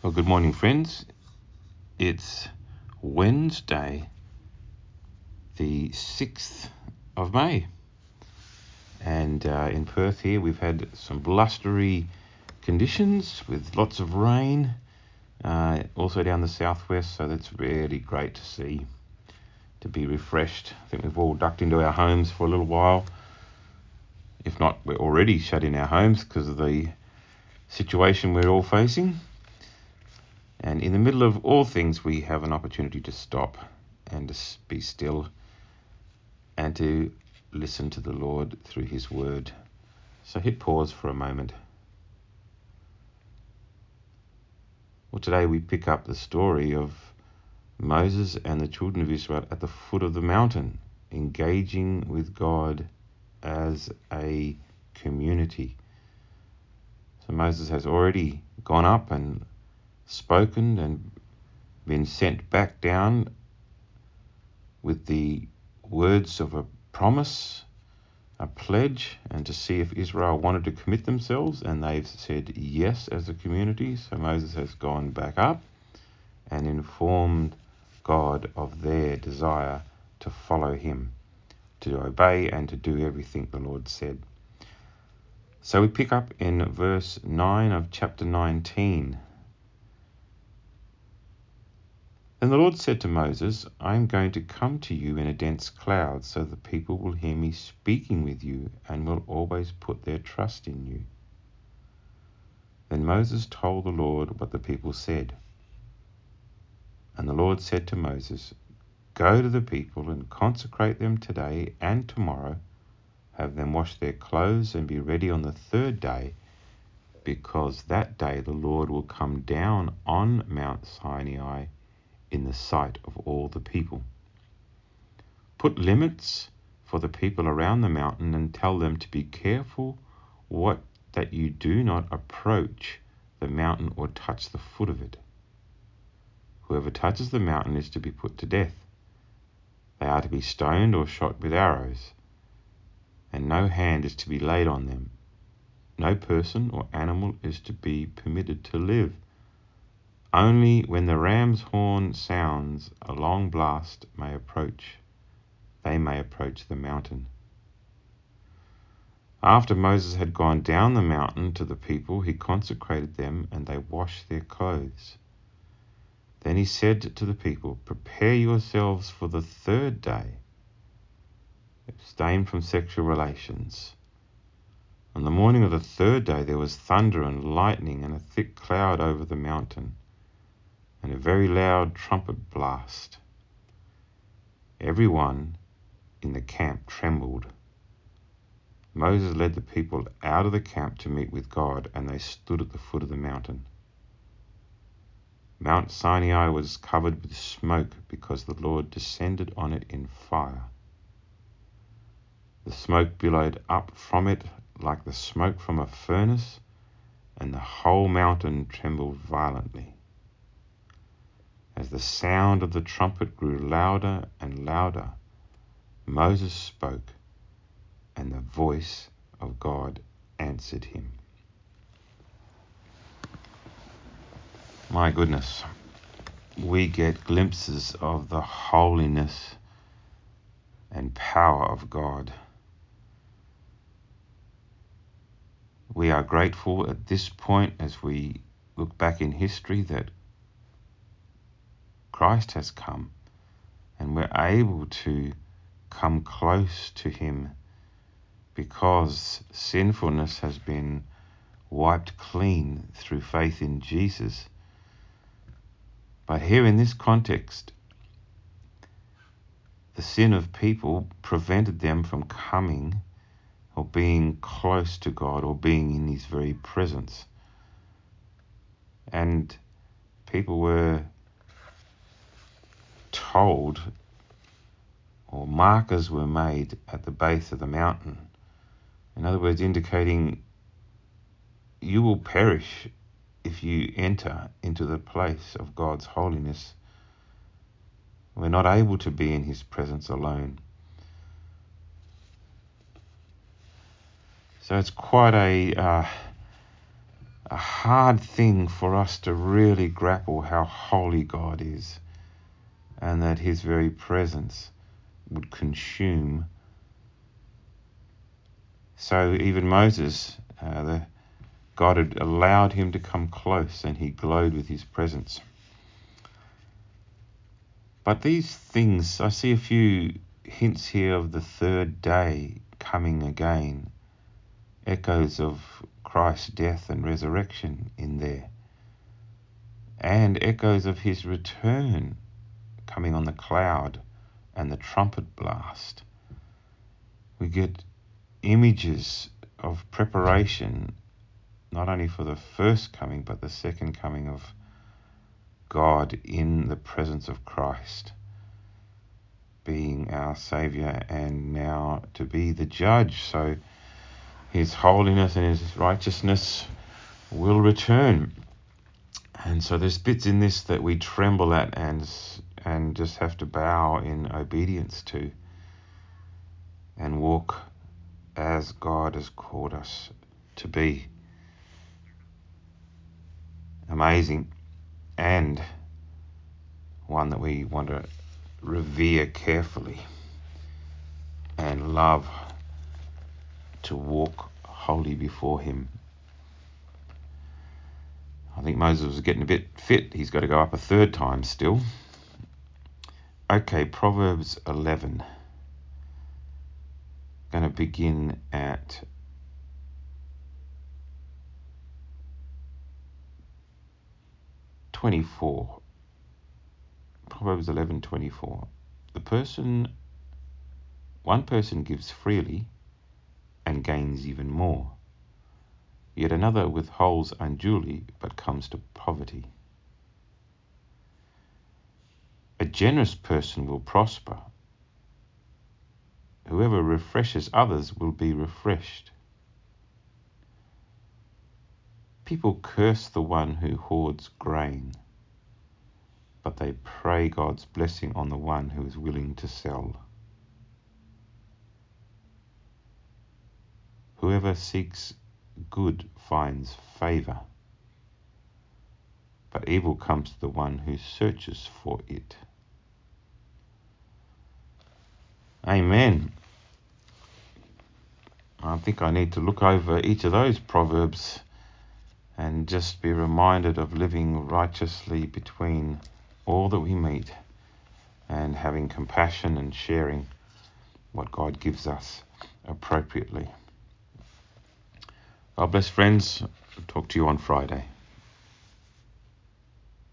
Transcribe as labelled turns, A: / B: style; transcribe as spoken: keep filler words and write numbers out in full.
A: Well, good morning, friends. It's Wednesday, the sixth of May. And uh, in Perth here, we've had some blustery conditions with lots of rain, uh, also down the southwest, so that's really great to see, to be refreshed. I think we've all ducked into our homes for a little while. If not, we're already shut in our homes because of the situation we're all facing. And in the middle of all things, we have an opportunity to stop and to be still and to listen to the Lord through his word. So hit pause for a moment. Well, today we pick up the story of Moses and the children of Israel at the foot of the mountain, engaging with God as a community. So Moses has already gone up and spoken and been sent back down with the words of a promise, a pledge, and to see if Israel wanted to commit themselves, and they've said yes as a community. So Moses has gone back up and informed God of their desire to follow him, to obey and to do everything the Lord said. So we pick up in verse nine of chapter nineteen. Then the Lord said to Moses, I am going to come to you in a dense cloud, so the people will hear me speaking with you and will always put their trust in you. Then Moses told the Lord what the people said. And the Lord said to Moses, Go to the people and consecrate them today and tomorrow. Have them wash their clothes and be ready on the third day, because that day the Lord will come down on Mount Sinai in the sight of all the people. Put limits for the people around the mountain and tell them to be careful what that you do not approach the mountain or touch the foot of it. Whoever touches the mountain is to be put to death. They are to be stoned or shot with arrows, and no hand is to be laid on them. No person or animal is to be permitted to live. Only when the ram's horn sounds, a long blast may approach. They may approach the mountain. After Moses had gone down the mountain to the people, he consecrated them, and they washed their clothes. Then he said to the people, Prepare yourselves for the third day. Abstain from sexual relations. On the morning of the third day there was thunder and lightning and a thick cloud over the mountain, and a very loud trumpet blast. Everyone in the camp trembled. Moses led the people out of the camp to meet with God, and they stood at the foot of the mountain. Mount Sinai was covered with smoke because the Lord descended on it in fire. The smoke billowed up from it like the smoke from a furnace, and the whole mountain trembled violently. As the sound of the trumpet grew louder and louder, Moses spoke, and the voice of God answered him. My goodness, we get glimpses of the holiness and power of God. We are grateful at this point, as we look back in history, that Christ has come and we're able to come close to him because sinfulness has been wiped clean through faith in Jesus. But here in this context, the sin of people prevented them from coming or being close to God or being in his very presence. And people were told, or markers were made at the base of the mountain. In other words, indicating you will perish if you enter into the place of God's holiness. We're not able to be in his presence alone. So it's quite a uh, a hard thing for us to really grapple how holy God is, and that his very presence would consume. So even Moses, uh, the, God had allowed him to come close, and he glowed with his presence. But these things, I see a few hints here of the third day coming again, echoes of Christ's death and resurrection in there, and echoes of his return coming on the cloud and the trumpet blast. We get images of preparation, not only for the first coming, but the second coming of God in the presence of Christ, being our Saviour and now to be the judge. So his holiness and his righteousness will return. And so there's bits in this that we tremble at and and just have to bow in obedience to and walk as God has called us to be. Amazing, and one that we want to revere carefully and love to walk holy before him. I think Moses was getting a bit fit. He's got to go up a third time still. Okay, Proverbs eleven. Going to begin at twenty-four. Proverbs eleven twenty-four. The person, one person gives freely and gains even more. Yet another withholds unduly but comes to poverty. A generous person will prosper. Whoever refreshes others will be refreshed. People curse the one who hoards grain, but they pray God's blessing on the one who is willing to sell. Whoever seeks good finds favor, but evil comes to the one who searches for it. Amen. I think I need to look over each of those proverbs and just be reminded of living righteously between all that we meet and having compassion and sharing what God gives us appropriately. God bless, friends. I'll talk to you on Friday.